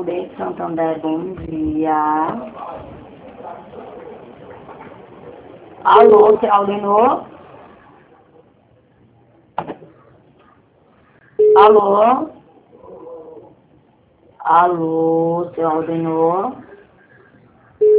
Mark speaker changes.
Speaker 1: de Santander, bom dia. Alô, você ordenou? Alô? Alô, você ordenou?